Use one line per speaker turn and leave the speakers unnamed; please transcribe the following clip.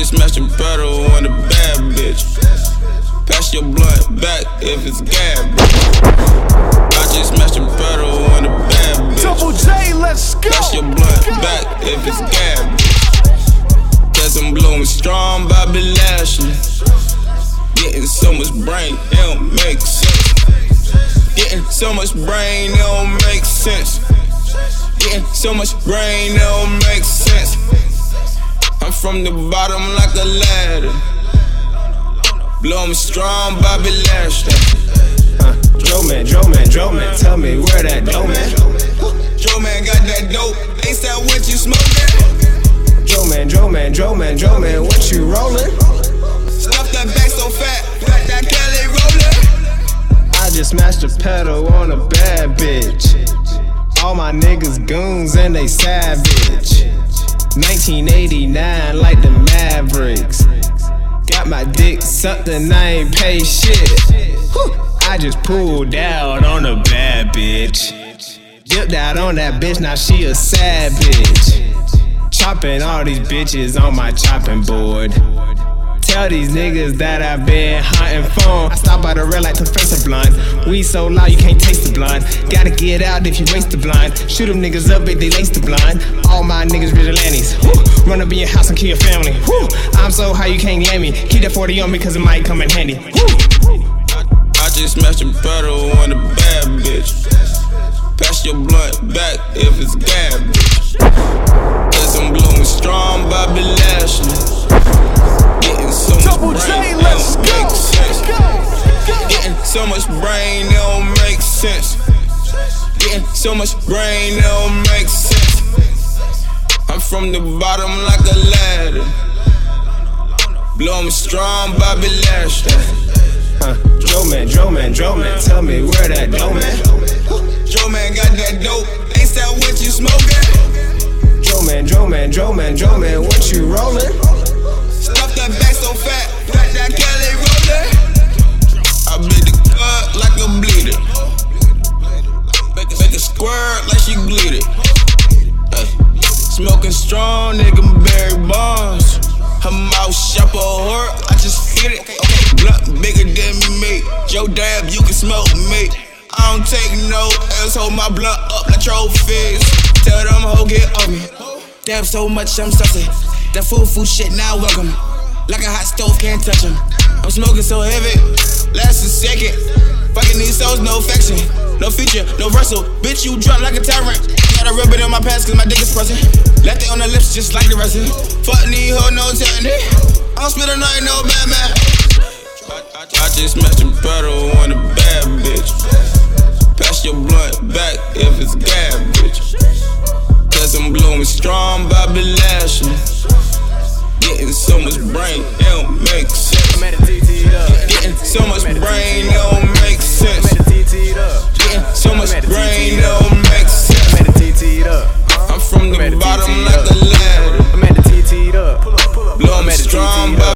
just smashed a pedal on a bad bitch. Pass your blunt back if it's gas, bitch. I just smashed a pedal on a bad bitch.
Double J, let's go.
Pass your blunt back if it's gas, bitch. Cause I'm blowing strong, Bobby Lashley. Getting so much brain, it don't make sense. Getting so much brain, it don't make sense. Getting so much brain, it don't make sense. I'm from the bottom like a ladder. Blow me strong, Bobby Lashley.
Joe man, tell me where that dope man.
Joe man got that dope, ain't that what you smoking?
Joe man, what you rolling?
Stuff that back so fat, got that Kelly rollin'.
I just smashed a pedal on a bad bitch. All my niggas goons and they savage. 1989 like the Mavericks. Got my dick sucked and I ain't pay shit. I just pulled out on a bad bitch. Dipped out on that bitch, now she a savage. Chopping all these bitches on my chopping board. Tell these niggas that I've been hunting for. I stop by the red light to face a blunt. Weed so loud you can't taste the blunt. Gotta get out if you waste the blind. Shoot them niggas up if they lace the blind. All my niggas vigilantes. Woo. Run up in your house and kill your family. Woo. I'm so high you can't get me. Keep that 40 on me cause it might come in handy. Woo.
I just smashed a pedal on a bad bitch. Pass your blunt back if it's gas, bitch. Cause I'm blowing strong, Bobby Lashley. Getting so much
Double
brain,
J,
it
let's
don't
go.
make sense. Getting so much brain, it don't make sense. Getting so much brain, it don't make sense. I'm from the bottom like a ladder. Blow me strong, Bobby Lashley.
Joe man, tell me where that dope man.
Joe man got that dope, ain't that what you smoking?
Joe man, what you rolling?
Stuff that back so fat, got that Kelly rollin'. I beat the cut like a bleeder. Make a squirt like she bleeded. Smoking strong, nigga, Barry Bonds. Her mouth sharp or hurt, I just hit it. Blunt bigger than me. Joe Dab, you can smoke me. I don't take no L's, hold my blunt up like trophies. Tell them ho get off me. Dab so much I'm sussy. That food shit now welcome. Like a hot stove, can't touch them. I'm smoking so heavy, last a second. Fucking these souls, no affection. No feature, no versal. Bitch, you drunk like a tyrant. Gotta rub it on my pants cause my dick is pressing. Left it on the lips just like the resin. Fuck these hoes, no telling it. I don't spit a night, no bad man. I just smashed a pedal on a bad bitch. Pass your blunt back if it's gas, bitch. Cause I'm blowing strong, Bobby Lashley. Getting so much brain, it don't make sense. Getting so much brain, it don't make sense. Getting so much brain, it don't make sense. I'm from the bottom like a ladder. Blow me strong,